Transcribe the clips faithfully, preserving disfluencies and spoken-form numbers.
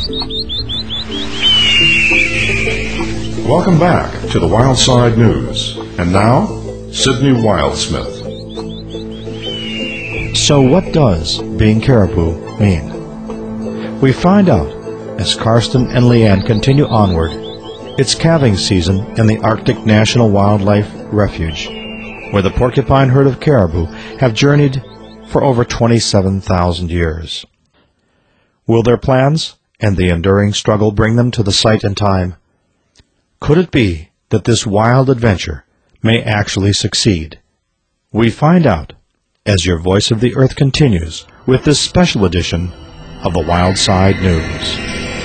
Welcome back to the Wildside News. And now, Sydney Wildsmith. So what does being caribou mean? We find out as Karsten and Leanne continue onward. It's calving season in the Arctic National Wildlife Refuge, where the porcupine herd of caribou have journeyed for over twenty-seven thousand years. Will their plans and the enduring struggle bring them to the site in time? Could it be that this wild adventure may actually succeed? We find out as your Voice of the Earth continues with this special edition of the Wildside News.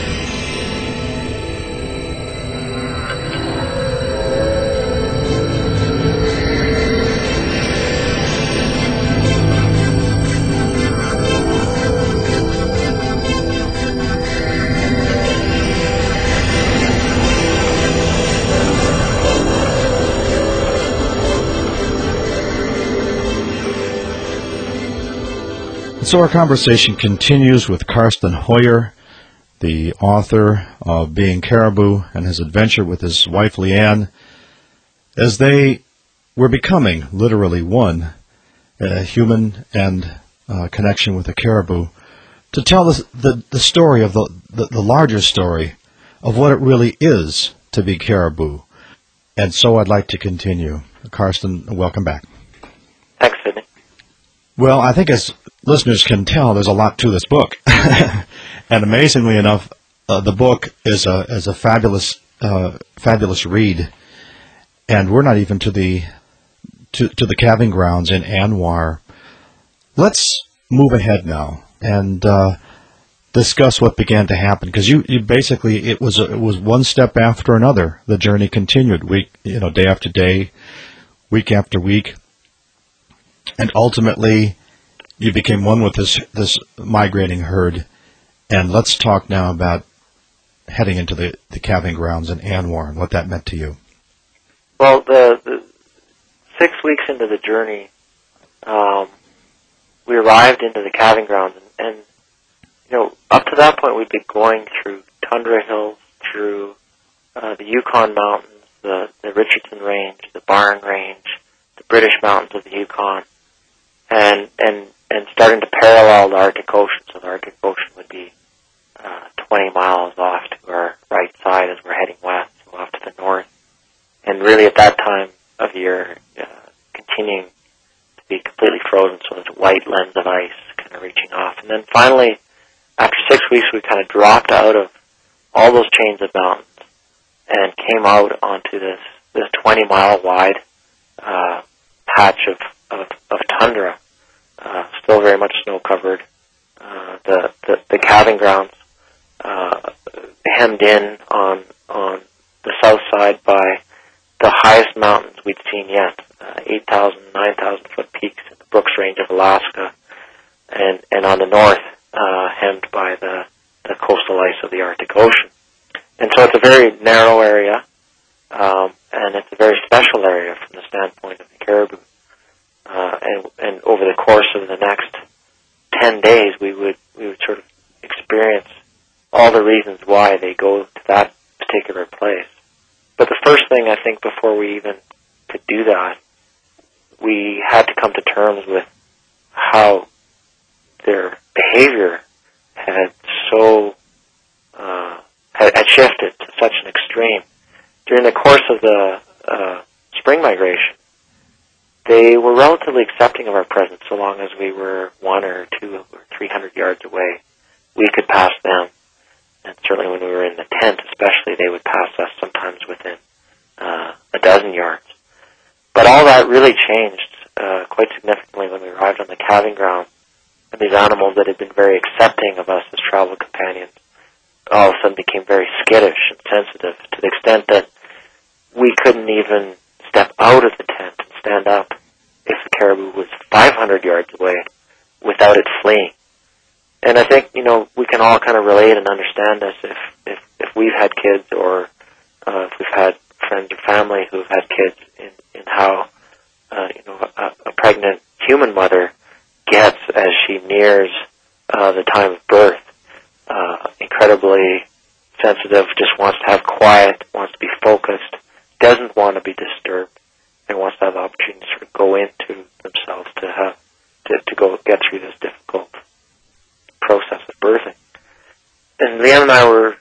So our conversation continues with Karsten Hoyer, the author of Being Caribou and his adventure with his wife Leanne, as they were becoming literally one, a human and uh, connection with a caribou, to tell the, the, the story of the, the, the larger story of what it really is to be caribou. And so I'd like to continue. Karsten, welcome back. Thanks, Sidney. Well, I think as listeners can tell, there's a lot to this book. And amazingly enough, uh, the book is a is a fabulous uh, fabulous read. And we're not even to the to, to the calving grounds in ANWR. Let's move ahead now and uh, discuss what began to happen, because you, you basically it was a, it was one step after another. The journey continued, week you know day after day, week after week, and ultimately you became one with this this migrating herd. And let's talk now about heading into the, the calving grounds in ANWR and what that meant to you. Well, the, the six weeks into the journey, um, we arrived into the calving grounds, and, and you know, up to that point, we'd been going through tundra hills, through uh, the Yukon Mountains, the, the Richardson Range, the Barn Range, the British Mountains of the Yukon, and and and starting to parallel the Arctic Ocean. So the Arctic Ocean would be uh, twenty miles off to our right side as we're heading west, so off to the north. And really at that time of year, uh, continuing to be completely frozen, so this white lens of ice kind of reaching off. And then finally, after six weeks, we kind of dropped out of all those chains of mountains and came out onto this, this twenty mile wide uh, patch of, of, of tundra, uh, still very much snow covered. Uh, the, the, the calving grounds uh, hemmed in on, on the south side by the highest mountains we'd seen yet, uh, eight thousand, nine thousand foot peaks in the Brooks Range of Alaska, and, and on the north, uh, hemmed by the, the coastal ice of the Arctic Ocean. And so it's a very narrow area, um, and it's a very special area from the standpoint of the caribou. Uh, and, and over the course of the next ten days, we would, we would sort of experience all the reasons why they go to that particular place. But the first thing, I think, before we even could do that, we had to come to terms with how their behavior had so uh, had, had shifted to such an extreme. During the course of the uh, spring migration, they were relatively accepting of our presence, so long as we were one or two or three hundred yards away. We could pass them. And certainly when we were in the tent especially, they would pass us sometimes within uh, a dozen yards. But all that really changed uh, quite significantly when we arrived on the calving ground. And these animals that had been very accepting of us as travel companions all of a sudden became very skittish and sensitive, to the extent that we couldn't even step out of the tent and stand up if the caribou was five hundred yards away without it fleeing. And I think, you know, we can all kind of relate and understand this if, if, if we've had kids, or uh, if we've had friends or family who've had kids, in, in how, uh, you know, a, a pregnant human mother gets as she nears uh, the time of birth uh, incredibly sensitive, just wants to have quiet, wants to be focused, doesn't want to be disturbed, and wants to have the opportunity to sort of go into themselves to have to, to go get through this difficult process of birthing. And Leanne and I were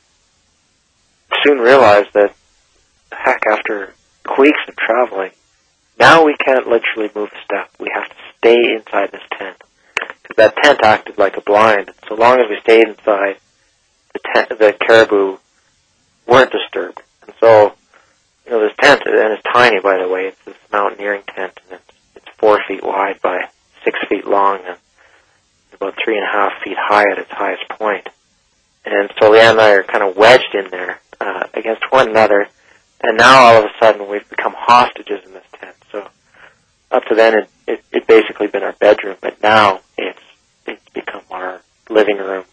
soon realized that, heck, after weeks of traveling, now we can't literally move a step. We have to stay inside this tent. Because that tent acted like a blind. So long as we stayed inside, the tent, the caribou weren't disturbed. And so, you know, this tent, and it's tiny, by the way. It's this mountaineering tent, and it's, it's four feet wide by six feet long, and about three and a half feet high at its highest point. And so Leanne and I are kind of wedged in there uh, against one another, and now all of a sudden we've become hostages in this tent. So up to then, it, it, it basically been our bedroom, but now it's it's become our living room,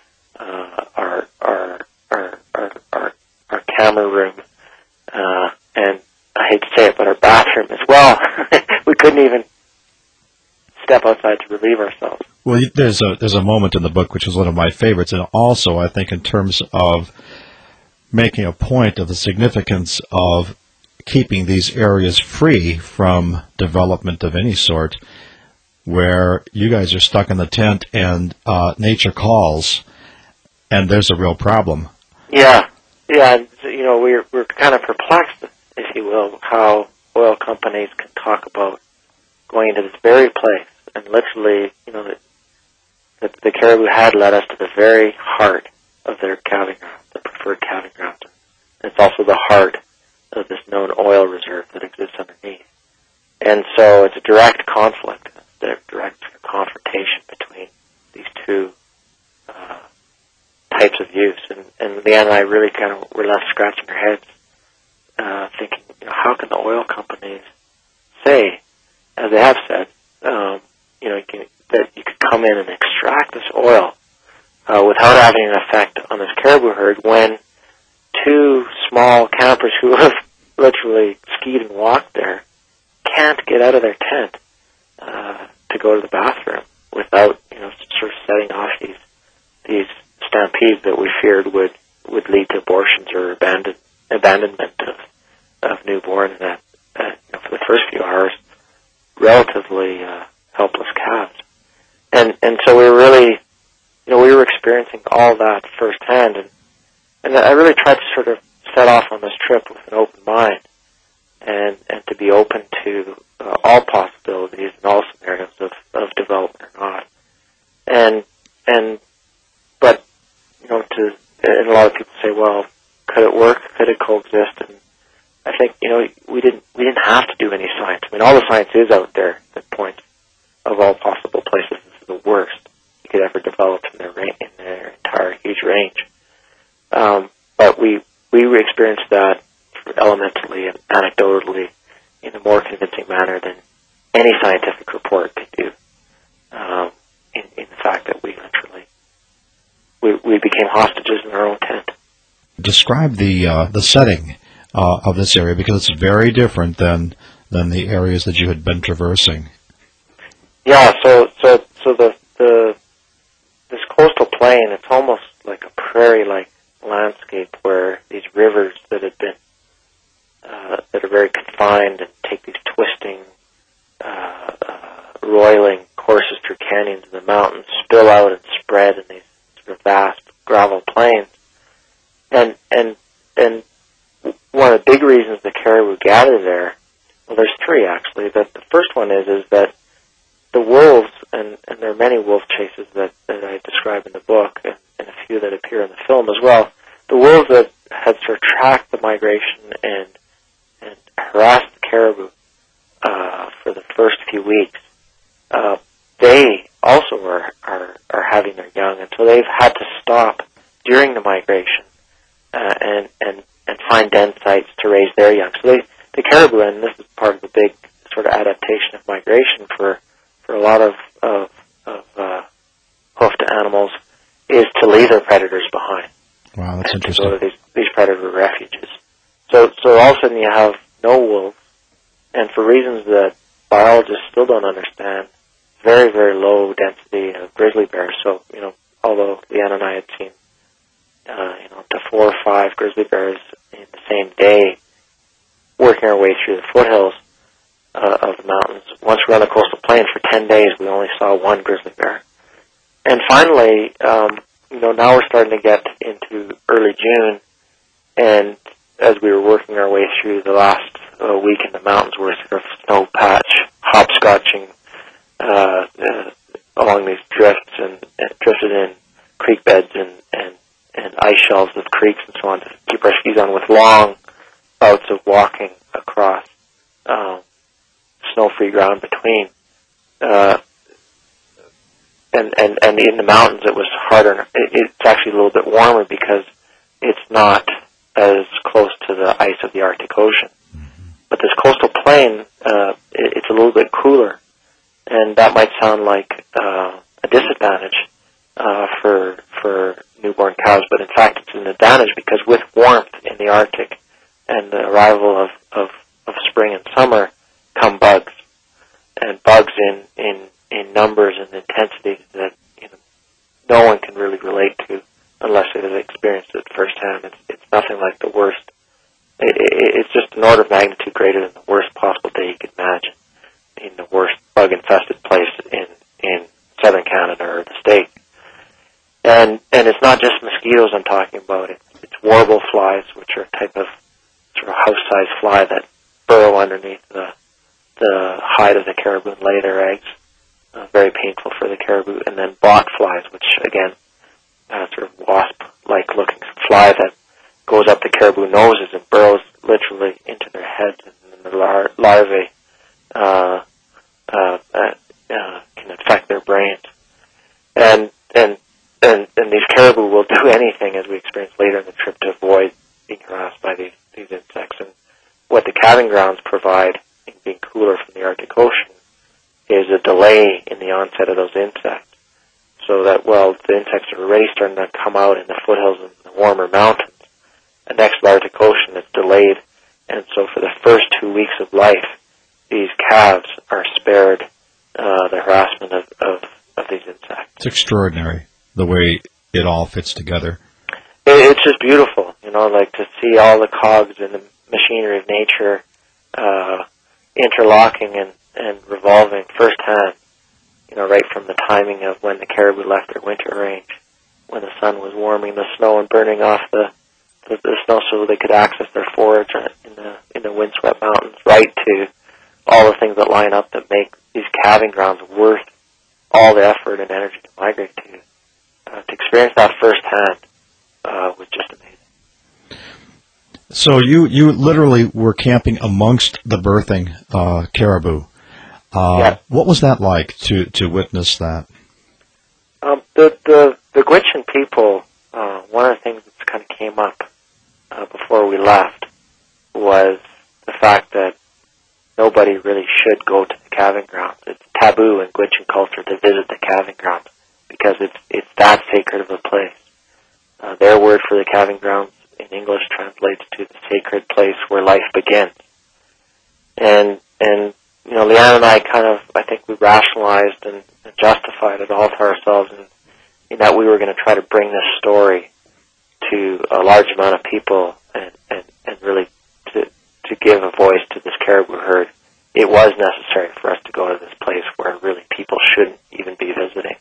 uh, our, our our our our our camera room, uh, and I hate to say it, but our bathroom as well. We couldn't even step outside to relieve ourselves. Well, there's a there's a moment in the book which is one of my favorites, and also I think in terms of making a point of the significance of keeping these areas free from development of any sort, where you guys are stuck in the tent and uh, nature calls, and there's a real problem. Yeah, yeah. And, you know, we're we're kind of perplexed, if you will, how oil companies can talk about going into this very place, and literally, you know, the, the, the caribou had led us to the very heart of their calving ground, the preferred calving ground. And it's also the heart of this known oil reserve that exists underneath. And so it's a direct conflict, a direct confrontation between these two uh, types of use. And, and Leanne and I really kind of were left scratching our heads, uh, thinking, you know, how can the oil companies say, as they have said, um, you know, you can, that you could come in and extract this oil uh, without having an effect on this caribou herd when two small campers who have literally skied and walked there can't get out of their tent uh, to go to the bathroom without, you know, sort of setting off these these stampedes that we feared would, would lead to abortions or abandon, abandonment of, of newborn and that, uh, you know, for the first few hours, relatively uh, helpless calves. And and so we were really, you know, we were experiencing all that firsthand, and and I really tried to sort of set off on this trip with an open mind, and and to be open to uh, all possibilities and all scenarios of, of development or not. And and but you know, to and a lot of people say, well, could it work? Could it coexist? And I think, you know, we didn't we didn't have to do any science. I mean, all the science is out there that points of all possible places. This is the worst you could ever develop in their ra- in their entire huge range. Um, but we we experienced that elementally and anecdotally in a more convincing manner than any scientific report could do. Um, in, in the fact that we literally we we became hostages in our own tent. Describe the uh, the setting uh, of this area, because it's very different than than the areas that you had been traversing. Yeah, so so so the the this coastal plain, it's almost like a prairie-like landscape where these rivers that had been uh, that are very confined and take these twisting, uh, uh, roiling courses through canyons in the mountains, spill out and spread in these sort of vast gravel plains. And and and one of the big reasons the caribou gather there, well, there's three actually. That the first one is is that the wolves, and, and there are many wolf chases that, that I describe in the book, and, and a few that appear in the film as well. The wolves that had sort of tracked the migration and and harassed the caribou uh, for the first few weeks, uh, they also are, are are having their young, and so they've had to stop during the migration uh, and and and find den sites to raise their young. So they the caribou, and this is part of the big sort of adaptation of migration for. for a lot of, of, of uh, hoofed animals, is to leave their predators behind. Wow, that's and interesting. to go to these, these predator refuges. So, so all of a sudden you have no wolves, and for reasons that biologists still don't understand, very, very low density of grizzly bears. So, you know, although Leanne and I had seen uh, you know, to four or five grizzly bears in the same day, working our way through the foothills uh, of the mountains. Once we were on the coastal plain for ten days, we only saw one grizzly bear. And finally, um, you know, now we're starting to get into early June, and as we were working our way through the last uh, week in the mountains, we're sort of snow patch, hopscotching uh, uh, along these drifts and, and drifted in creek beds and, and, and ice shelves of creeks and so on to keep our skis on, with long bouts of walking across um, snow-free ground between. Uh, and, and, and in the mountains it was harder. It, it's actually a little bit warmer because it's not as close to the ice of the Arctic Ocean. But this coastal plain, uh, it, it's a little bit cooler, and that might sound like uh, a disadvantage uh, for for newborn cows, but in fact it's an advantage, because with warmth in the Arctic and the arrival of, of, of spring and summer come bugs, and bugs in, in, in numbers and intensity that, you know, no one can really relate to unless they've experienced it firsthand. It's, it's nothing like the worst. It, it, it's just an order of magnitude greater than the worst possible day you could imagine in the worst bug-infested place in, in southern Canada or the state. And and it's not just mosquitoes I'm talking about. It's, it's warble flies, which are a type of sort of house-sized fly that burrow underneath the the hide of the caribou and lay their eggs. Uh, very painful for the caribou. And then bot flies, which again, uh, sort of wasp-like looking fly that goes up the caribou noses and burrows literally into their heads, and the lar- larvae uh, uh, uh, uh, can infect their brains. And and And, and these caribou will do anything, as we experienced later in the trip, to avoid being harassed by these, these insects. And what the calving grounds provide, in being cooler from the Arctic Ocean, is a delay in the onset of those insects. So that, well, the insects are already starting to come out in the foothills and the warmer mountains, and next to the Arctic Ocean, it's delayed. And so for the first two weeks of life, these calves are spared uh, the harassment of, of, of these insects. It's extraordinary, the way it all fits together. It, it's just beautiful, you know, like to see all the cogs in the machinery of nature uh, interlocking and, and revolving firsthand, you know, right from the timing of when the caribou left their winter range, when the sun was warming the snow and burning off the, the, the snow so they could access their forage in the, in the windswept mountains, right to all the things that line up that make these calving grounds worth all the effort and energy to migrate to. Uh, to experience that firsthand uh, was just amazing. So you, you literally were camping amongst the birthing uh, caribou. Uh, yeah. What was that like to, to witness that? Um, the the the Gwich'in people, uh, one of the things that kind of came up uh, before we left was the fact that nobody really should go to the calving grounds. It's taboo in Gwich'in culture to visit the calving grounds, because it's it's that sacred of a place. Uh, their word for the calving grounds in English translates to the sacred place where life begins. And and you know, Leanne and I kind of, I think we rationalized and, and justified it all to ourselves, in, in that we were going to try to bring this story to a large amount of people, and, and, and really to to give a voice to this caribou herd. It was necessary for us to go to this place where really people shouldn't even be visiting.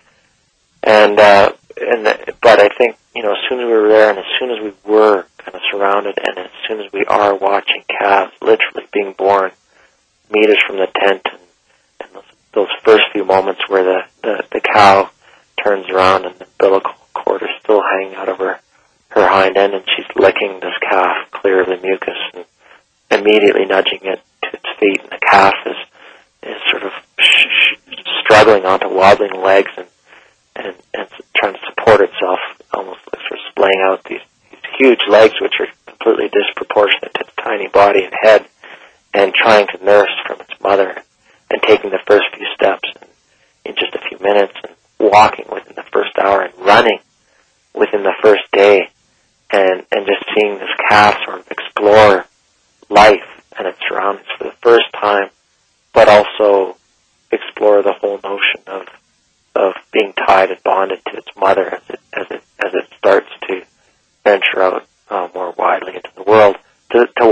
And uh, and the, but I think, you know, as soon as we were there, and as soon as we were kind of surrounded, and as soon as we are watching calves literally being born meters from the tent, and, and those, those first few moments where the, the, the cow turns around and the umbilical cord is still hanging out of her, her hind end, and she's licking this calf clear of the mucus and immediately nudging it to its feet, and the calf is, is sort of sh- sh- struggling onto wobbling legs and And, and trying to support itself, almost like sort of splaying out these, these huge legs, which are completely disproportionate to its tiny body and head, and trying to nurse from its mother, and taking the first few steps in, in just a few minutes, and walking within the first hour, and running within the first day, and, and just seeing this calf sort of explore life and its surroundings for the first time, but also explore the whole notion of of being tied and bonded to its mother as it as it as it starts to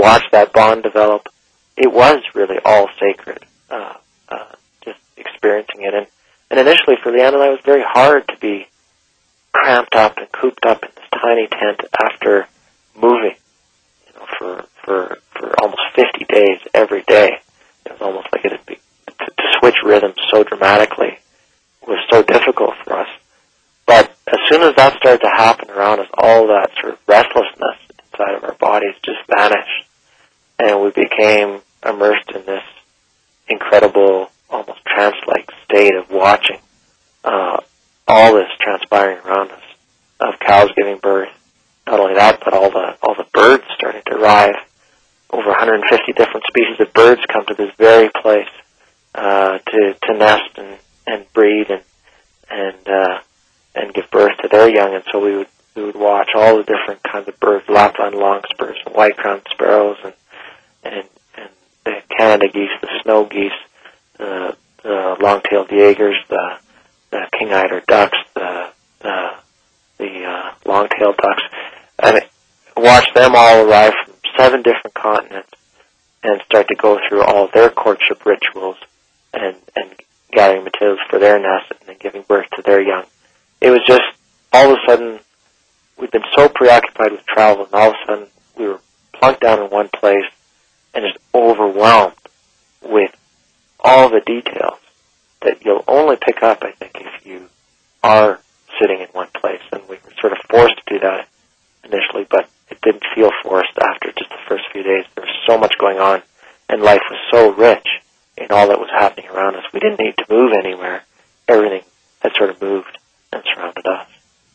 watch that bond develop, it was really all sacred, uh, uh, just experiencing it. And, and initially for Leanne and I, it was very hard to be cramped up and cooped up in this tiny tent after moving, you know, for, for, for almost fifty days every day. It was almost like it had been, to, to switch rhythms so dramatically was so difficult for us. But as soon as that started to happen around us, all that sort of restlessness inside of our bodies just vanished. And we became immersed in this incredible, almost trance-like state of watching uh, all this transpiring around us, of cows giving birth. Not only that, but all the all the birds starting to arrive. Over one hundred fifty different species of birds come to this very place uh, to to nest and, and breed and and uh, and give birth to their young. And so we would we would watch all the different kinds of birds: Lapland longspurs, and white-crowned sparrows, and and and the Canada geese, the snow geese, the the long-tailed Jaegers, the the king-eider ducks, the the the uh, long-tailed ducks, and watch them all arrive from seven different continents and start to go through all their courtship rituals and, and gathering materials for their nest and then giving birth to their young. It was just, all of a sudden, we'd been so preoccupied with travel, and all of a sudden we were plunked down in one place and just overwhelmed with all the details that you'll only pick up, I think, if you are sitting in one place. And we were sort of forced to do that initially, but it didn't feel forced after just the first few days. There was so much going on, and life was so rich in all that was happening around us. We didn't need to move anywhere. Everything had sort of moved and surrounded us.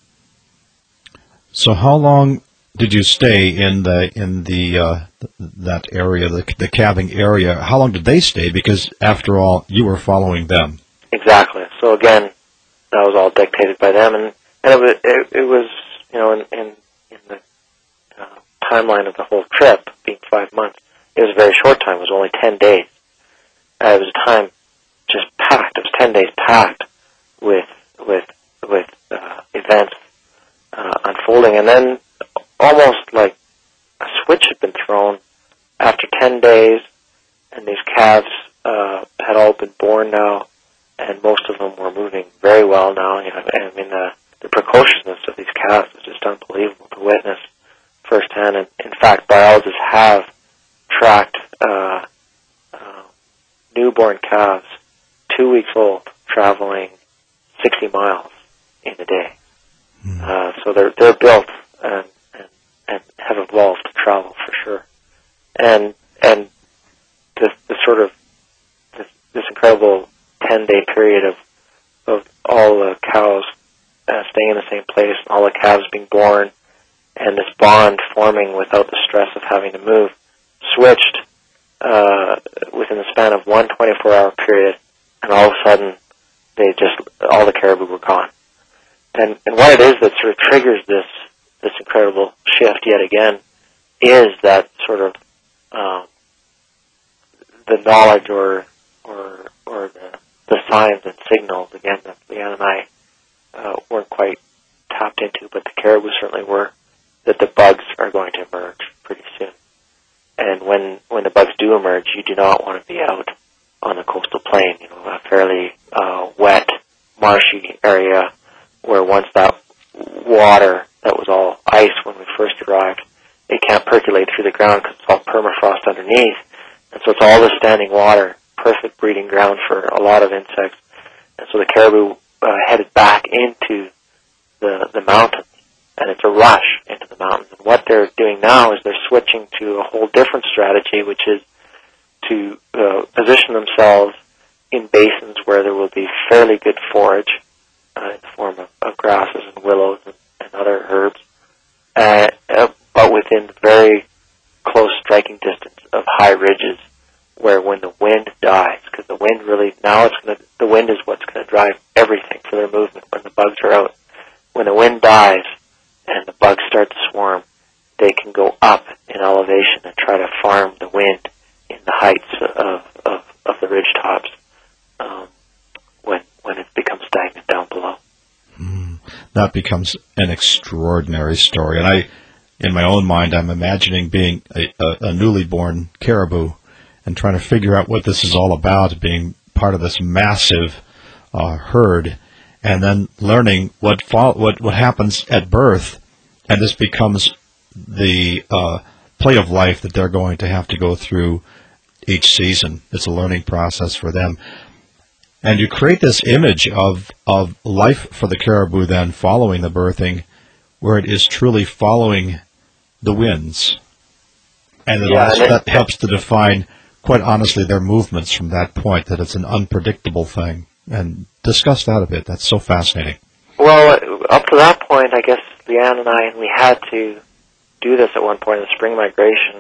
So how long did you stay in the in the uh, that area, the, the calving area? How long did they stay? Because after all, you were following them. Exactly. So again, that was all dictated by them, and and it was it, it was you know in in, in the uh, timeline of the whole trip being five months, it was a very short time. It was only ten days. Uh, it was a time just packed. It was ten days packed with with with uh, events uh, unfolding, and then almost like a switch had been thrown after ten days, and these calves uh, had all been born now, and most of them were moving very well now. You know, I mean, the, the precociousness of these calves was just unbelievable to witness firsthand. And in fact, biologists have tracked uh, uh, newborn calves, two weeks old, traveling sixty miles in a day. Mm. Uh, so they're they're built and, and and have evolved to travel for sure. And and the the sort of this, this incredible ten day period of of all the cows uh, staying in the same place, and all the calves being born, and this bond forming without the stress of having to move, switched uh, within the span of one twenty-four hour period, and all of a sudden they just all the caribou were gone. And and what it is that sort of triggers this this incredible shift yet again is that sort of um, the knowledge or or or the the signs and signals again that Leanne and I uh, weren't quite tapped into, but the caribou certainly were, that the bugs are going to emerge pretty soon. And when when the bugs do emerge, you do not want to be out on the coastal plain, you know, a fairly uh, wet, marshy area where once that water that was all ice when we first arrived, it can't percolate through the ground because it's all permafrost underneath. And so it's all the standing water, perfect breeding ground for a lot of insects. And so the caribou uh, headed back into the the mountains, and it's a rush into the mountains. And what they're doing now is they're switching to a whole different strategy, which is to uh, position themselves in basins where there will be fairly good forage uh, in the form of, of grasses and willows and, and other herbs, uh, uh, but within very close striking distance of high ridges, where when the wind dies, because the wind really, now it's going to, the wind is what's going to drive everything for their movement when the bugs are out. When the wind dies and the bugs start to swarm, they can go up in elevation and try to farm the wind in the heights of, of, of the ridge tops um, when, when it becomes stagnant down below. Mm, that becomes an extraordinary story. And I, in my own mind, I'm imagining being a, a, a newly born caribou and trying to figure out what this is all about, being part of this massive uh, herd, and then learning what, fo- what what happens at birth, and this becomes the uh, play of life that they're going to have to go through each season. It's a learning process for them. And you create this image of, of life for the caribou then following the birthing, where it is truly following the winds. And it Yeah, also, and it- that helps to define, quite honestly, their movements from that point, that it's an unpredictable thing. And discuss that a bit. That's so fascinating. Well, up to that point, I guess Leanne and I, and we had to do this at one point in the spring migration.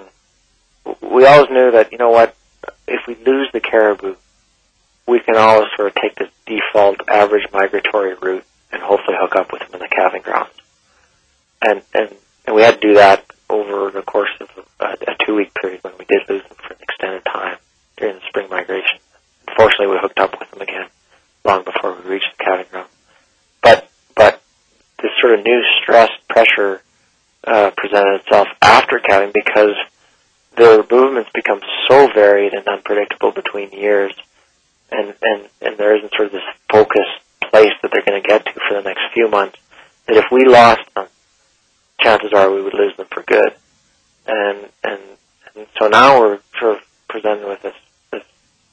We always knew that, you know what, if we lose the caribou, we can always sort of take this default average migratory route and hopefully hook up with them in the calving grounds. And, and, and we had to do that over the course of a, a two-week period when we did lose them for an extended time during the spring migration. Unfortunately, we hooked up with them again long before we reached the calving ground. But, but this sort of new stress, pressure uh, presented itself after calving because their movements become so varied and unpredictable between years, and, and, and there isn't sort of this focused place that they're going to get to for the next few months, that if we lost them, chances are we would lose them for good. And, and, and so now we're sort of presented with this, this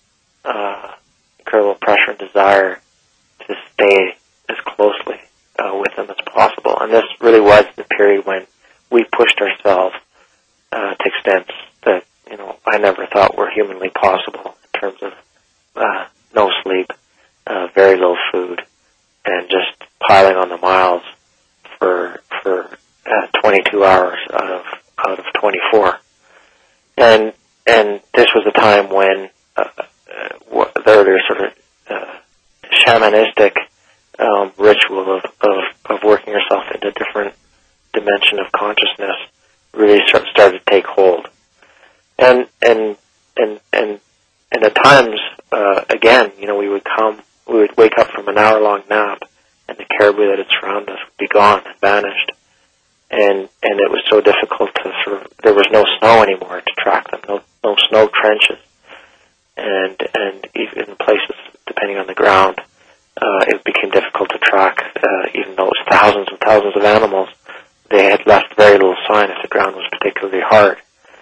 uh, incredible pressure and desire to stay as closely uh, with them as possible. And this really was the period when we pushed ourselves uh, to extents that, you know, I never thought were humanly possible in terms of uh, no sleep, uh, very little food, and just piling on the miles for for uh, twenty-two hours out of out of twenty-four. And and this was a time when uh, uh, there there's sort of uh, shamanistic um, ritual of, of of working yourself into a different dimension of consciousness really start, started to take hold. And and and and and at times, uh, again, you know, we would come, we would wake up from an hour-long nap, and the caribou that had surrounded us would be gone and vanished. And and it was so difficult to sort of, there was no snow anymore to track them, no no snow trenches, and and even in places, depending on the ground, uh, it became difficult to track. Uh, even though it was thousands and thousands of animals, they had left very little sign if the ground was particularly hard.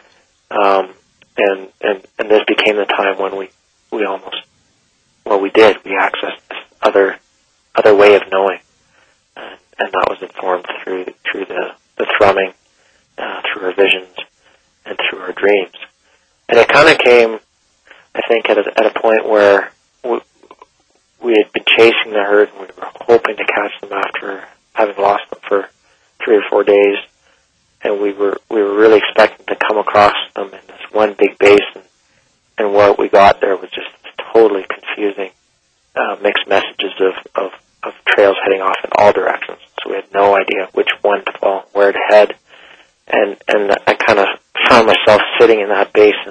Um, and, and, and this became the time when we, we almost, well, we did, we accessed this other, other way of knowing. And, and that was informed through, through the, the thrumming, uh, through our visions, and through our dreams. And it kind of came, I think, at a, at a point where we, we had been chasing the herd and we were hoping to catch them after having lost them for three or four days. And we were we were really expecting to come across them in this one big basin, and what we got there was just totally confusing, uh, mixed messages of, of, of trails heading off in all directions. So we had no idea which one to follow, where to head, and and I kind of found myself sitting in that basin,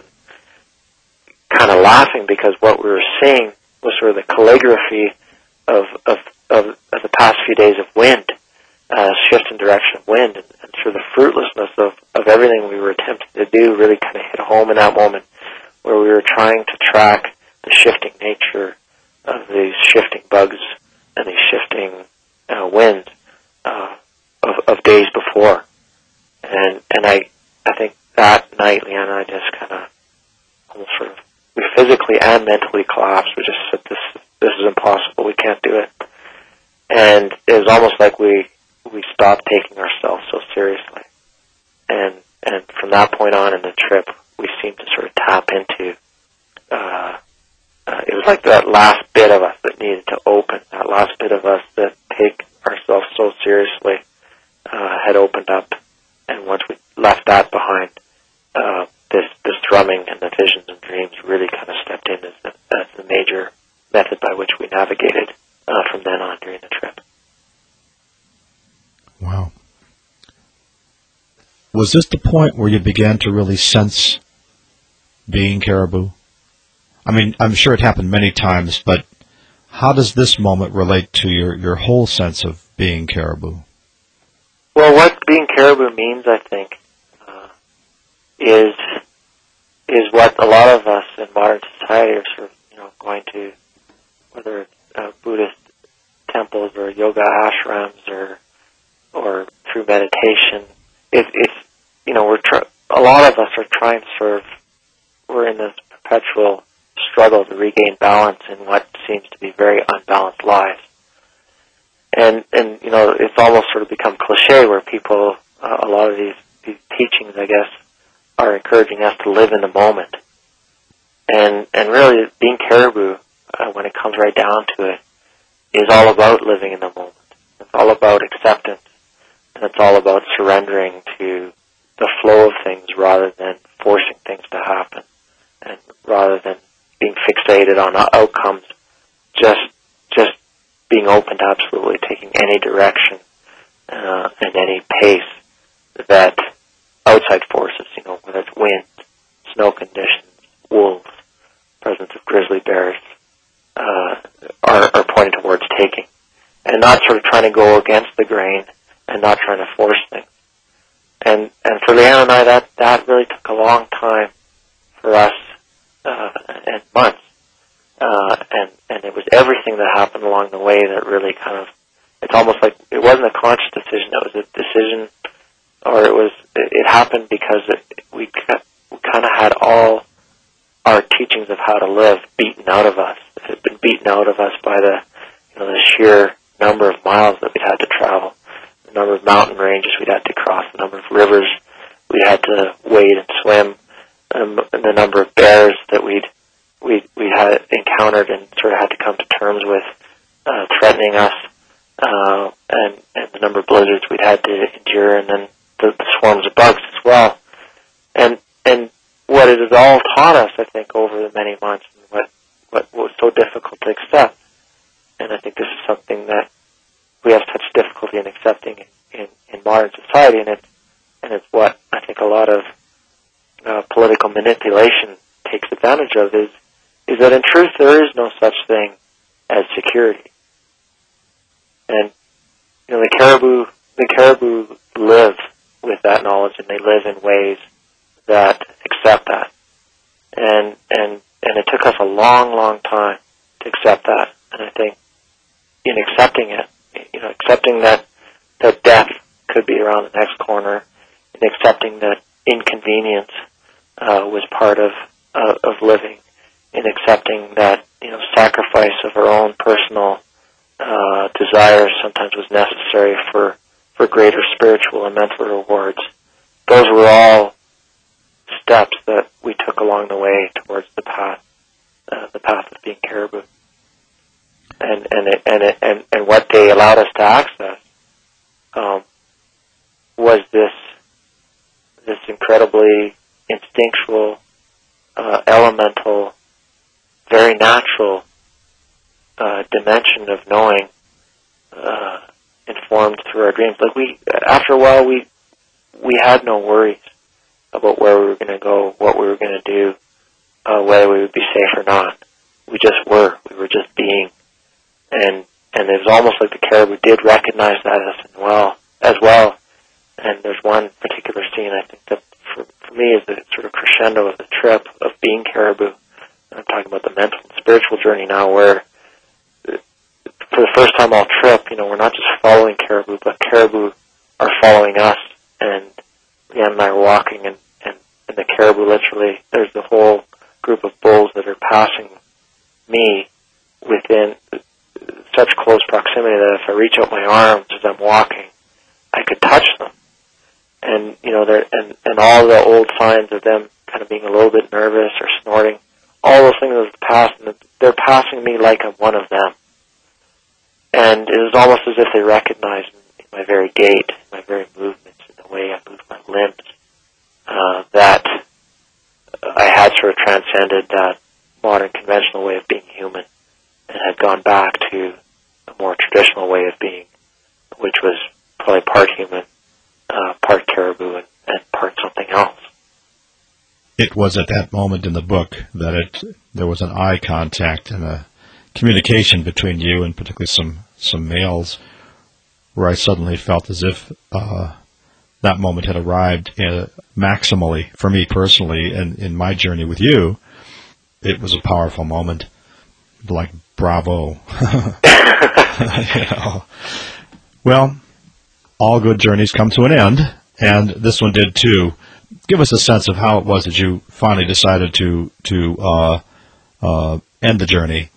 kind of laughing because what we were seeing was sort of the calligraphy of of of, of the past few days of wind. Uh, shift in direction of wind, and, and through the fruitlessness of, of everything we were attempting to do really kind of hit home in that moment where we were trying to track the shifting nature of these shifting bugs and these shifting uh, winds uh, of, of days before. And and I I think that night, Leanne and I just kind of almost sort of, we physically and mentally collapsed. We just said, this, this is impossible, we can't do it. And it was almost like we we stopped taking ourselves so seriously. And and from that point on in the trip, we seemed to sort of tap into, uh, uh, it was like that last bit of us that needed to open, that last bit of us that take ourselves so seriously uh, had opened up. And once we left that behind, uh, this, this thrumming and the visions and dreams really kind of stepped in as the, as the major method by which we navigated uh, from then on during the trip. Wow. Was this the point where you began to really sense being caribou? I mean, I'm sure it happened many times, but how does this moment relate to your, your whole sense of being caribou? Well, what being caribou means, I think, uh, is is what a lot of us in modern society are sort of, you know, going to, whether it's uh, Buddhist temples or yoga ashrams or or through meditation. It, it's you know, we're tr- a lot of us are trying to sort of, we're in this perpetual struggle to regain balance in what seems to be very unbalanced lives. And, and you know, it's almost sort of become cliche where people, uh, a lot of these, these teachings, I guess, are encouraging us to live in the moment. And, and really, being caribou, uh, when it comes right down to it, is all about living in the moment. It's all about acceptance. And it's all about surrendering to the flow of things rather than forcing things to happen. And rather than being fixated on outcomes, just, just being open to absolutely taking any direction uh, and any pace that outside forces, you know, whether it's wind, snow conditions, wolves, presence of grizzly bears, uh, are, are pointing towards taking. And not sort of trying to go against the grain and not trying to force things. And and for Leanne and I, that, that really took a long time for us, uh, and months. Uh, and, and it was everything that happened along the way that really kind of, it's almost like it wasn't a conscious decision, it was a decision, or it was, it, it happened because it, we, we kind of had all our teachings of how to live beaten out of us. It had been beaten out of us by the, you know, the sheer number of miles that we'd had to travel, the number of mountain ranges we'd had to cross, the number of rivers we had to wade and swim, um, and the number of bears that we'd we we had encountered and sort of had to come to terms with, uh, threatening us, uh, and, and the number of blizzards we'd had to endure, and then the, the swarms of bugs as well. And and what it has all taught us, I think, over the many months, and what, what was so difficult to accept, and I think this is something that we have such difficulty in accepting in, in, in modern society, and it's, and it's what I think a lot of uh, political manipulation takes advantage of, is is that in truth there is no such thing as security. And you know, the caribou the caribou live with that knowledge, and they live in ways that accept that. And and and it took us a long, long time to accept that. And I think in accepting it, you know, accepting that that death could be around the next corner, and accepting that inconvenience uh, was part of uh, of living, in accepting that, you know, sacrifice of our own personal uh, desires sometimes was necessary for, for greater spiritual and mental rewards. Those were all steps that we took along the way towards the path, uh, the path of being caribou. And and it, and, it, and and what they allowed us to access um, was this this incredibly instinctual, uh, elemental, very natural uh, dimension of knowing, uh, informed through our dreams. Like we, after a while, we we had no worries about where we were going to go, what we were going to do, uh, whether we would be safe or not. We just were. We were just being, and and it was almost like the caribou did recognize that as well, as well. And there's one particular scene I think that for, for me is the sort of crescendo of the trip of being caribou. I'm talking about the mental and spiritual journey now, where for the first time all trip, you know, we're not just following caribou, but caribou are following us. And Leanne and I are walking, and, and, and the caribou literally, there's the whole group of bulls that are passing me within such close proximity that if I reach out my arms as I'm walking, I could touch them. And, you know, they're, and, and all the old signs of them kind of being a little bit nervous or snorting, all those things that have passed, and they're passing me like I'm one of them. And it was almost as if they recognized in my very gait, my very movements, in the way I move my limbs, uh, that I had sort of transcended that modern conventional way of being human and had gone back to a more traditional way of being, which was probably part human, uh, part caribou, and, and part something else. It was at that moment in the book that it there was an eye contact and a communication between you and particularly some, some males where I suddenly felt as if uh, that moment had arrived uh, maximally for me personally, and in my journey with you, it was a powerful moment, like bravo. You know. Well, all good journeys come to an end, and this one did too. Give us a sense of how it was that you finally decided to to uh, uh, end the journey.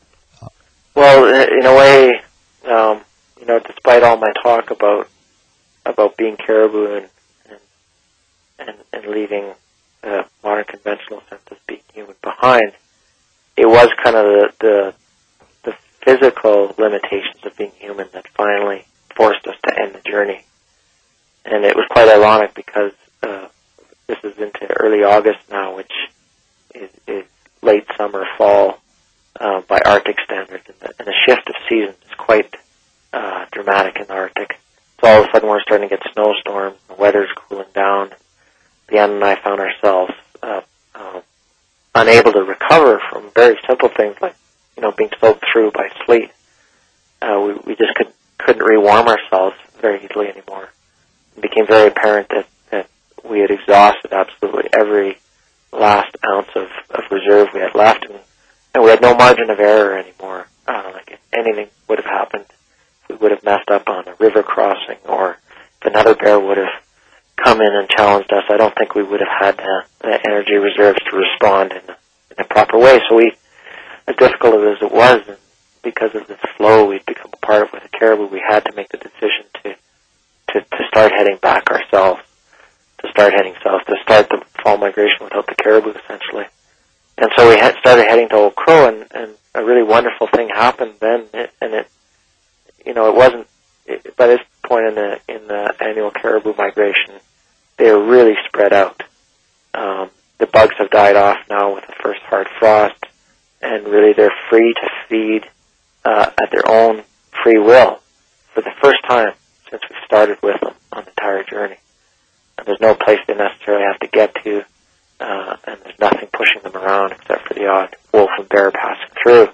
Well, in a way, um, you know, despite all my talk about about being caribou and and, and, and leaving the modern conventional sense of being human behind, it was kind of the, the the physical limitations of being human that finally forced us to end the journey. And it was quite ironic because uh, this is into early August now, which is, is late summer, fall uh, by Arctic standards, and the, and the shift of seasons is quite uh, dramatic in the Arctic. So all of a sudden we're starting to get snowstorms, the weather's cooling down. Leanne and I found ourselves uh, uh, unable to recover from very simple things like, you know, being soaked through by sleet. Uh, we, we just could, couldn't rewarm ourselves very easily anymore. It became very apparent that, that we had exhausted absolutely every last ounce of, of reserve we had left, and, and we had no margin of error anymore. Uh, like if anything would have happened, we would have messed up on a river crossing, or if another bear would have come in and challenged us, I don't think we would have had the, the energy reserves to respond in, in a proper way. So we, as difficult as it was, and because of this flow we'd become a part of with the caribou, we had to make the decision to, to, to start heading back ourselves, to start heading south, to start the fall migration without the caribou, essentially. And so we had started heading to Old Crow, and, and a really wonderful thing happened then, it, and it, you know, it wasn't, it, by this point in the, in the annual caribou migration, they were really spread out. Um, the bugs have died off now with the first hard frost, and really they're free to feed uh, at their own free will for the first time since we started with them on the entire journey. And there's no place they necessarily have to get to, uh, and there's nothing pushing them around except for the odd wolf and bear passing through.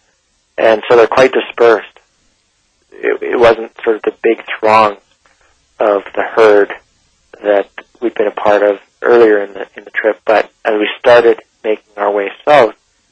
And so they're quite dispersed. It, it wasn't sort of the big throng of the herd that we'd been a part of earlier in the in the trip, but as we started making our way south,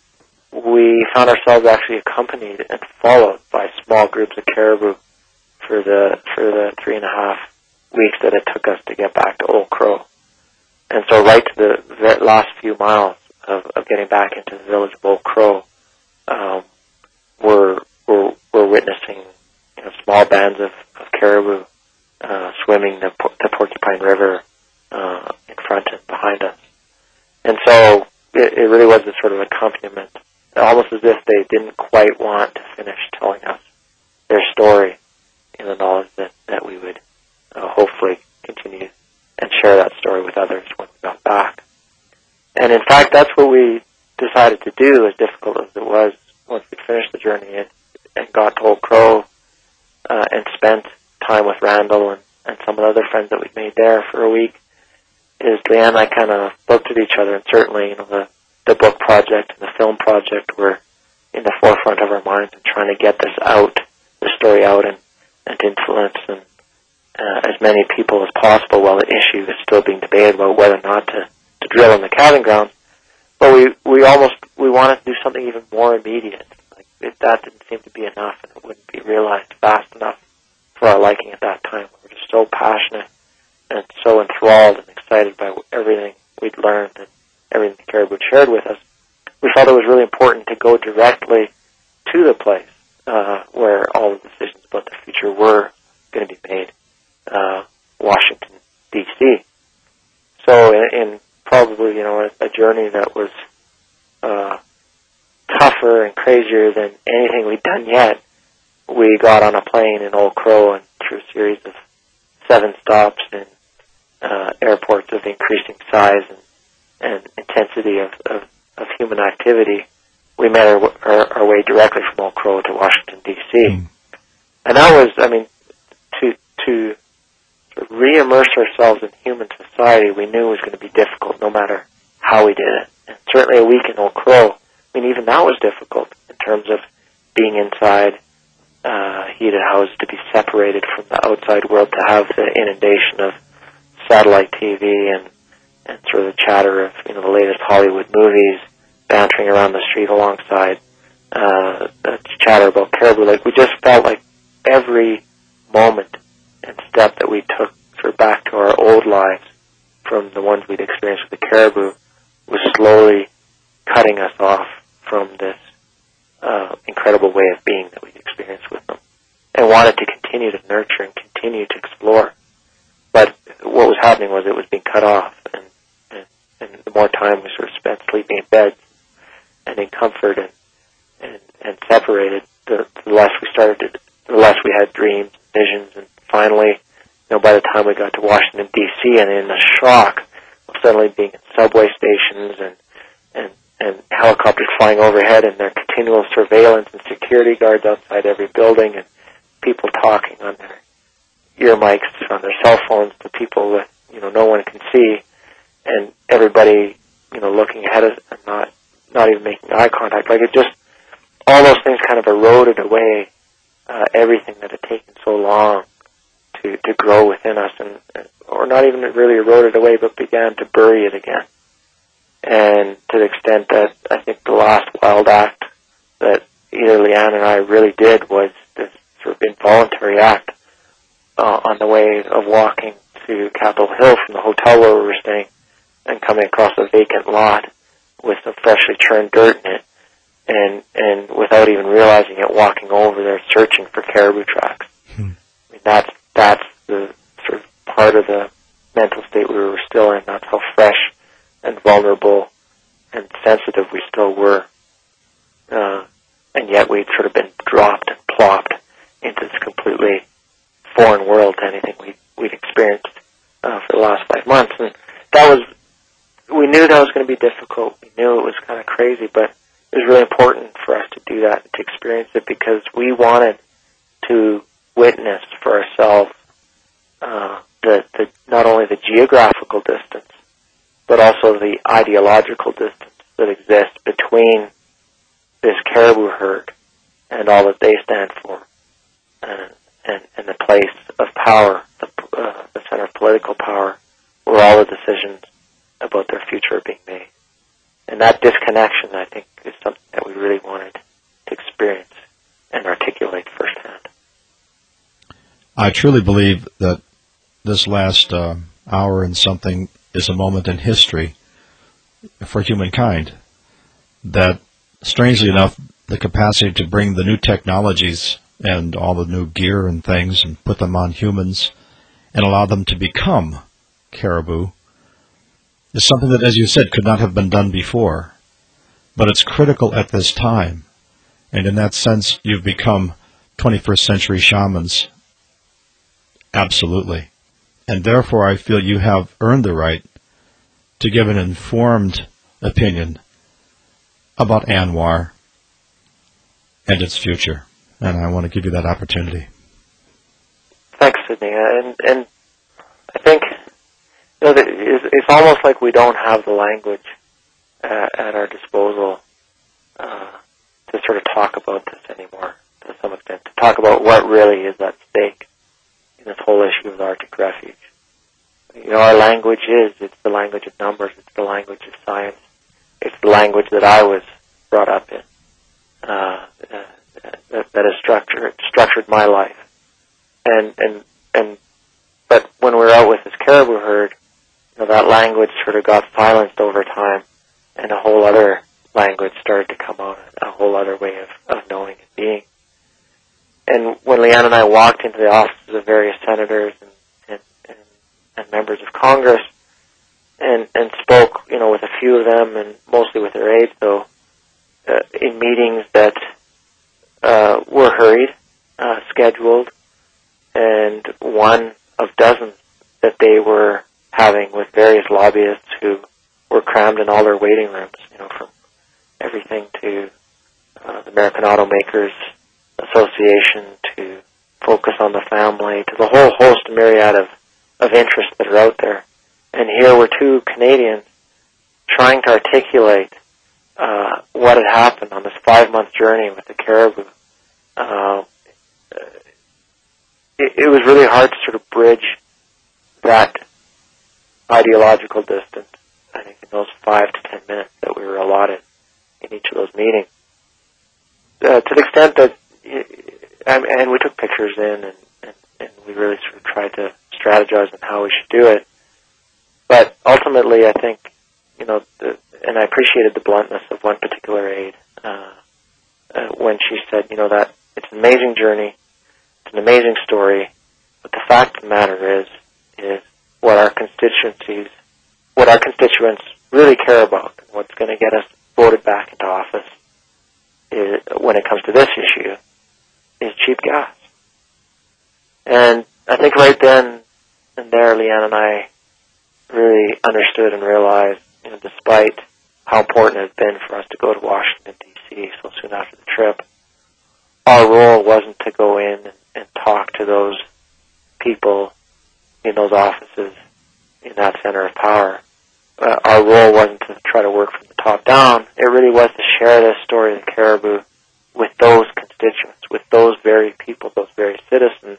we found ourselves actually accompanied and followed by small groups of caribou for the for the three and a half weeks that it took us to get back to Old Crow. And so right to the very last few miles of, of getting back into the village of Old Crow, um, we're, we're, we're witnessing, you know, small bands of, of caribou uh, swimming the, the Porcupine River uh, in front and behind us. And so it, it really was a sort of accompaniment, almost as if they didn't quite want to finish telling us their story in the knowledge that, that we would uh, hopefully continue and share that story with others when we got back. And in fact, that's what we decided to do, as difficult as it was, once we finished the journey and, and got to Old Crow uh, and spent time with Randall and, and some of the other friends that we'd made there for a week, is Leanne and I kind of looked at each other, and certainly, you know, the, the book project and the film project were in the forefront of our minds and trying to get this out, the story out, and, and to influence and uh, as many people as possible while the issue is still being debated about whether or not to, to drill in the calving grounds. But we, we almost, we wanted to do something even more immediate. Like, if that didn't seem to be enough, and it wouldn't be realized fast enough for our liking at that time. We were just so passionate and so enthralled and excited by everything we'd learned and everything the caribou shared with us. We felt it was really important to go directly to the place uh, where all the decisions about the future were going to be made, uh, Washington, D C So in, in probably, you know, a, a journey that was uh, tougher and crazier than anything we'd done yet, we got on a plane in Old Crow, and through a series of seven stops in uh, airports of increasing size and, and intensity of, of, of human activity, we made our, our, our way directly from Old Crow to Washington, D C Mm. And that was, I mean, to to sort of re-immerse ourselves in human society, we knew was going to be difficult no matter how we did it. And certainly a week in Old Crow, I mean, even that was difficult in terms of being inside uh, heated houses to be separated from the outside world, to have the inundation of satellite T V and, and sort of the chatter of, you know, the latest Hollywood movies bantering around the street alongside uh, the chatter about caribou. Like, we just felt like every moment and step that we took sort of back to our old lives from the ones we'd experienced with the caribou was slowly cutting us off from this uh, incredible way of being that we'd experienced with them, and wanted to continue to nurture and continue to explore. But what was happening was it was being cut off, and, and, and the more time we sort of spent sleeping in bed and in comfort and, and, and separated, the, the less we started to, the less we had dreams, visions, and finally, you know, by the time we got to Washington, D C, and in the shock of suddenly being in subway stations and, and, and helicopters flying overhead and their continual surveillance and security guards outside every building and people talking on their ear mics on their cell phones to people that, you know, no one can see, and everybody, you know, looking ahead of and not, not even making eye contact. Like, it just, all those things kind of eroded away uh, everything that had taken so long to, to grow within us, and or not even really eroded away, but began to bury it again. And to the extent that I think the last wild act that either Leanne and I really did was this sort of involuntary act uh, on the way of walking to Capitol Hill from the hotel where we were staying and coming across a vacant lot with some freshly churned dirt in it, and, and without even realizing it, walking over there searching for caribou tracks. Hmm. I mean, that's, that's the sort of part of the mental state we were still in. That's how fresh and vulnerable and sensitive we still were. Uh, and yet we'd sort of been dropped and plopped into this completely foreign world to anything we'd, we'd experienced uh, for the last five months. And that was, we knew that was going to be difficult. We knew it was kind of crazy, but it was really important for us to do that and to experience it, because we wanted to witness for ourselves uh, the, the not only the geographical distance, but also the ideological distance that exists between this caribou herd and all that they stand for, uh, and, and the place of power, the, uh, the center of political power, where all the decisions about their future are being made. And that disconnection, I think, is something that we really wanted to experience and articulate firsthand. I truly believe that this last uh, hour and something is a moment in history for humankind, that, strangely enough, the capacity to bring the new technologies and all the new gear and things and put them on humans and allow them to become caribou is something that, as you said, could not have been done before. But it's critical at this time. And in that sense, you've become twenty-first century shamans. Absolutely. And therefore, I feel you have earned the right to give an informed opinion about ANWR and its future. And I want to give you that opportunity. Thanks, Sidney. And, and I think, you know, it's, it's almost like we don't have the language uh, at our disposal uh, to sort of talk about this anymore, to some extent, to talk about what really is at stake in this whole issue of the Arctic refuge. You know, our language is, it's the language of numbers, it's the language of science, it's the language that I was brought up in, uh, uh, that, that has structured, structured my life. And, and, and, but when we were out with this caribou herd, you know, that language sort of got silenced over time, and a whole other language started to come out, a whole other way of, of knowing and being. And when Leanne and I walked into the offices of various senators and, and, and, and members of Congress and, and spoke, you know, with a few of them and mostly with their aides, though, uh, in meetings that uh, were hurried, uh, scheduled, and one of dozens that they were having with various lobbyists who were crammed in all their waiting rooms, you know, from everything to uh, the American Automakers Association to Focus on the Family, to the whole host myriad of, of interests that are out there. And here were two Canadians trying to articulate uh, what had happened on this five-month journey with the caribou, uh, uh, it, it was really hard to sort of bridge that ideological distance, I think, in those five to ten minutes that we were allotted in each of those meetings. Uh, to the extent that, uh, and we took pictures in, and, and, and we really sort of tried to strategize on how we should do it. But ultimately, I think, you know, the, and I appreciated the bluntness of one particular aide uh, uh, when she said, you know, that it's an amazing journey, it's an amazing story, but the fact of the matter is, is what our constituencies, what our constituents really care about, and what's going to get us voted back into office is, when it comes to this issue, is cheap gas. And I think right then and there, Leanne and I really understood and realized, you know, despite how important it had been for us to go to Washington, D C so soon after the trip, our role wasn't to go in and, and talk to those people in those offices in that center of power. Uh, our role wasn't to try to work from the top down. It really was to share this story of the Caribou with those constituents, with those very people, those very citizens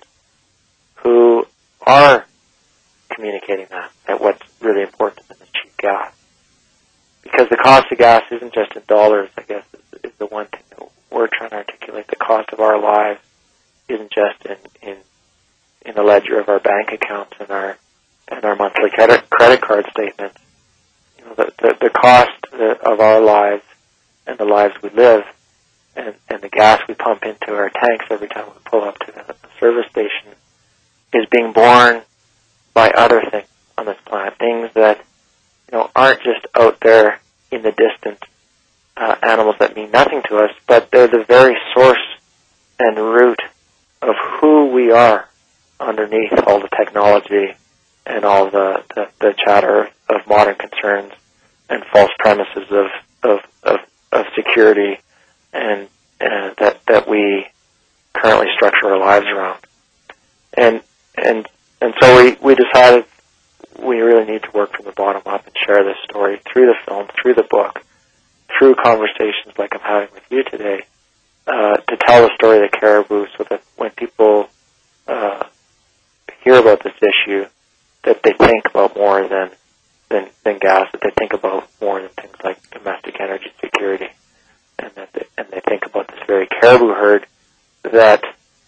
who are communicating that, that what's really important is cheap gas. Because the cost of gas isn't just in dollars, I guess, is, is the one thing that we're trying to articulate. The cost of our lives isn't just in, in, in the ledger of our bank accounts and our, and our monthly credit, credit card statements. You know, the, the, the cost of our lives and the lives we live and, and the gas we pump into our tanks every time we pull up to the service station is being borne by other things on this planet, things that, you know, aren't just out there in the distant uh, animals that mean nothing to us, but they're the very source and root of who we are underneath all the technology and all the, the, the chatter of modern concerns and false premises of of, of, of security and uh, that that we currently structure our lives around. And and and so we, we decided we really need to work from the bottom up and share this story through the film, through the book, through conversations like I'm having with you today, uh, to tell the story of the Caribou so that when people uh, hear about this issue, that they think about more than, than, than gas, that they think about more than things like domestic energy security, and that they, and they think about this very caribou herd that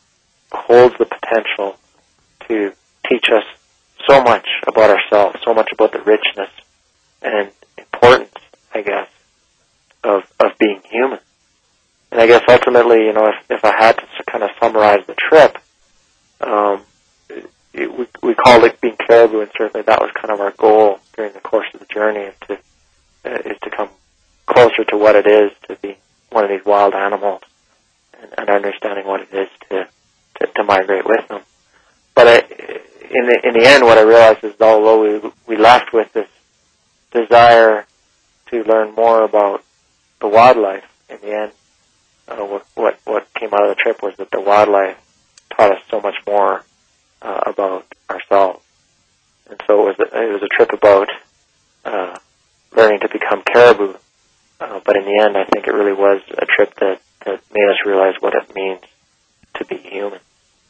holds the potential to teach us so much about ourselves, so much about the richness and importance, I guess, of of being human. And I guess ultimately, you know, if, if I had to kind of summarize the trip, um, it, we, we called it being caribou, and certainly that was kind of our goal during the course of the journey, is to, uh, is to come closer to what it is to be one of these wild animals and, and understanding what it is to, to, to migrate with them. But I, in the in the end, what I realized is, although we we left with this desire to learn more about the wildlife, in the end, uh, what, what what came out of the trip was that the wildlife taught us so much more uh, about ourselves. And so it was a, it was a trip about uh, learning to become caribou. Uh, but in the end, I think it really was a trip that, that made us realize what it means to be human.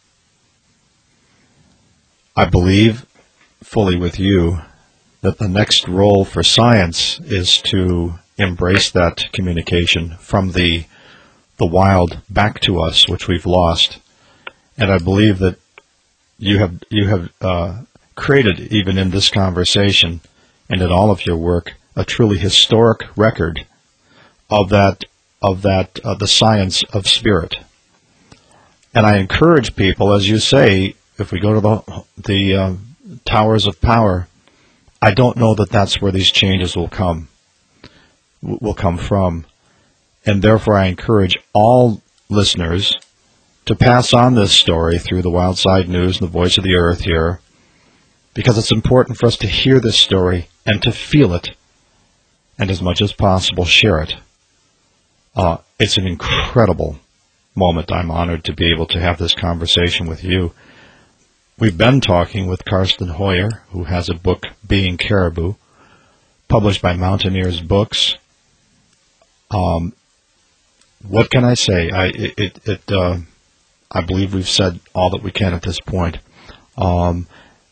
I believe fully with you that the next role for science is to embrace that communication from the the wild back to us, which we've lost. And I believe that you have you have uh, created, even in this conversation and in all of your work, a truly historic record of that of that uh, the science of spirit. And I encourage people, as you say, if we go to the the uh, towers of power, I don't know that that's where these changes will come will come from, and therefore I encourage all listeners to pass on this story through the Wild Side News and the Voice of the Earth here, because it's important for us to hear this story and to feel it, and as much as possible share it. Uh, it's an incredible moment. I'm honored to be able to have this conversation with you. We've been talking with Karsten Hoyer, who has a book, Being Caribou, published by Mountaineers Books. Um, what can I say? I, it, it, uh, I believe we've said all that we can at this point. Um,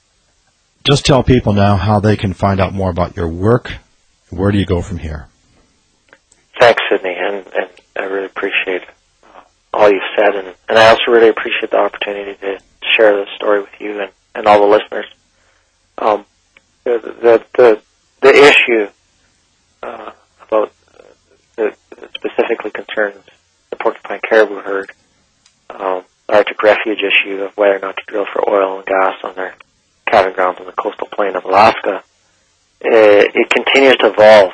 just tell people now how they can find out more about your work. Where do you go from here? Thanks, Sidney, and, and I really appreciate uh, all you've said, and, and I also really appreciate the opportunity to share this story with you and, and all the listeners. Um, the, the, the, the issue uh, about the, the specifically concerns the porcupine caribou herd, um, the Arctic refuge issue of whether or not to drill for oil and gas on their calving grounds on the coastal plain of Alaska, it, it continues to evolve,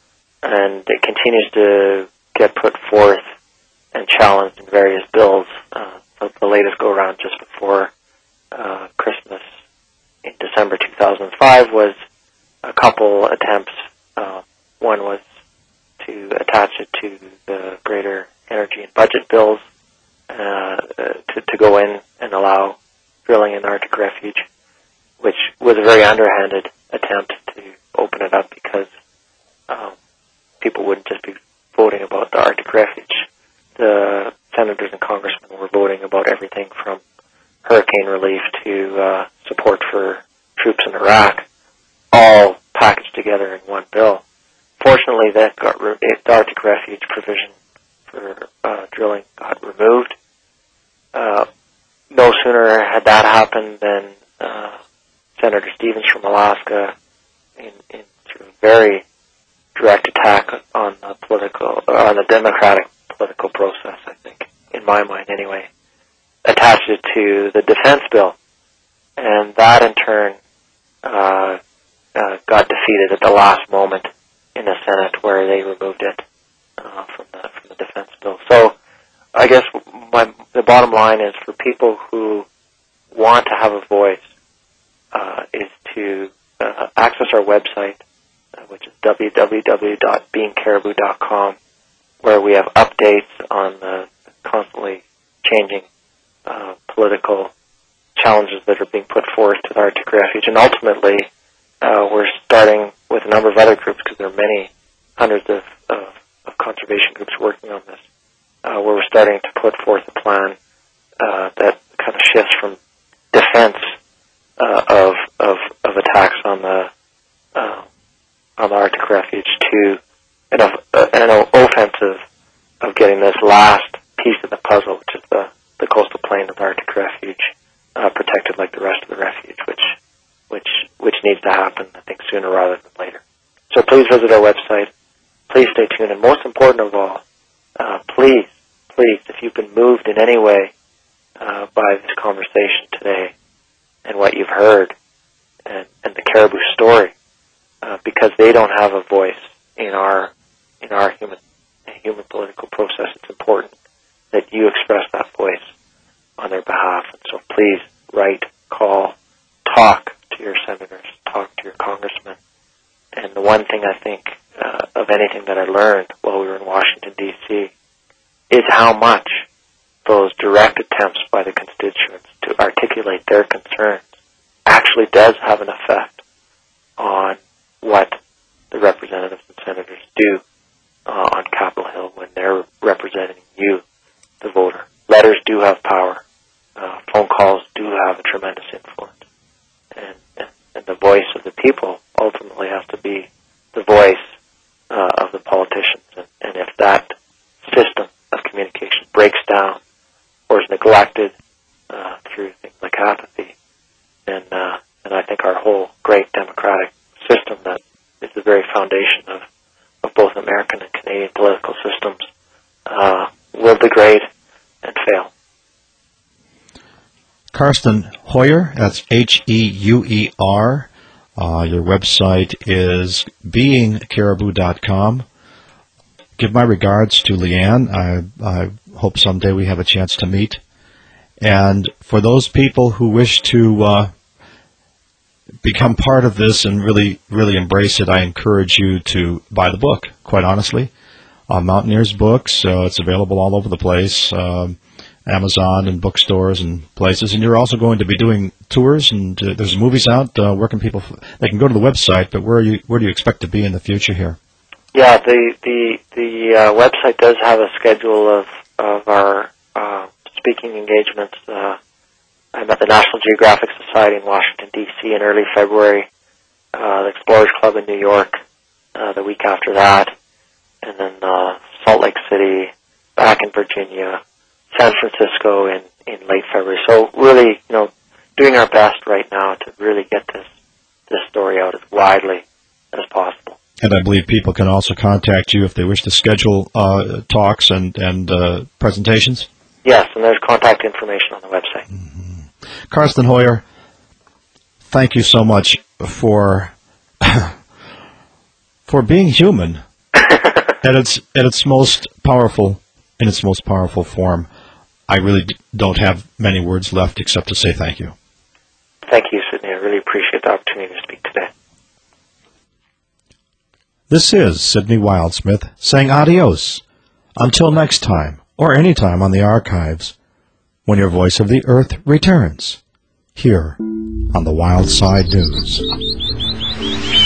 and it continues to get put forth and challenged in various bills. Uh, the, the latest go-around just before uh, Christmas in December two thousand five was a couple attempts. Uh, one was to attach it to the greater energy and budget bills uh, uh, to, to go in and allow drilling in the Arctic refuge, which was a very underhanded attempt to open it up because um, people wouldn't just be voting about the Arctic refuge. The senators and congressmen were voting about everything from hurricane relief to uh, support for troops in Iraq, all packaged together in one bill. Fortunately, that got re- the Arctic refuge provision for uh, drilling got removed. Uh, no sooner had that happened than uh, Senator Stevens from Alaska, in, in sort of very direct attack on the political, on the democratic political process, I think, in my mind anyway, attached it to the defense bill, and that in turn uh, uh, got defeated at the last moment in the Senate, where they removed it uh, from the from the defense bill. So, I guess my, the bottom line is for people who want to have a voice, uh, is to uh, access our website, uh, which is w w w dot being caribou dot com, where we have updates on the constantly changing uh, political challenges that are being put forth to the Arctic refuge. And ultimately, uh, we're starting with a number of other groups, because there are many hundreds of, of, of conservation groups working on this, uh, where we're starting to put forth a plan uh, that kind of shifts from defense uh, of, of of attacks on the uh, on the Arctic refuge to an, uh, an offensive of getting this last piece of the puzzle, which is the, the coastal plain of the Arctic refuge, uh, protected like the rest of the refuge, which which which needs to happen, I think, sooner rather than later. So please visit our website. Please stay tuned. And most important of all, uh, please, please, if you've been moved in any way uh, by this conversation today and what you've heard and, and the caribou story, uh, because they don't have a voice in our in our human human political process, it's important that you express that voice on their behalf. And so please write, call, talk to your senators, talk to your congressmen. And the one thing I think uh, of anything that I learned while we were in Washington, D C is how much those direct attempts by the constituents to articulate their concerns actually does have an effect on what the representatives and senators do uh, on Capitol Hill when they're representing you, the voter. Letters do have power. Uh, phone calls do have a tremendous influence. And, and, and the voice of the people ultimately has to be the voice uh, of the politicians. And, and if that system of communication breaks down or is neglected uh, through things like apathy, then, uh, then I think our whole great democratic system that is the very foundation of, of both American and Canadian political systems uh, will degrade and fail. Karsten Heuer, that's H E U E R. Uh, your website is being caribou dot com. Give my regards to Leanne. I, I hope someday we have a chance to meet. And for those people who wish to uh, become part of this and really, really embrace it, I encourage you to buy the book, quite honestly. Uh, Mountaineers Books, so it's available all over the place. Um, Amazon and bookstores and places, and you're also going to be doing tours, and uh, there's movies out. Uh, where can people? F- they can go to the website, but where are you? Where do you expect to be in the future here? Yeah, the the the uh, website does have a schedule of of our uh, speaking engagements. Uh, I'm at the National Geographic Society in Washington, D C in early February, uh, the Explorers Club in New York uh, the week after that, and then uh, Salt Lake City, back in Virginia, San Francisco in, in late February. So really, you know, doing our best right now to really get this this story out as widely as possible. And I believe people can also contact you if they wish to schedule uh, talks and, and uh, presentations? Yes, and there's contact information on the website. Mm-hmm. Karsten Hoyer, thank you so much for for being human at its at its most powerful in its most powerful form. I really d- don't have many words left except to say thank you. Thank you, Sidney. I really appreciate the opportunity to speak today. This is Sidney Wildsmith saying adios until next time, or any time on the archives, when your voice of the earth returns, here on the Wild Side News.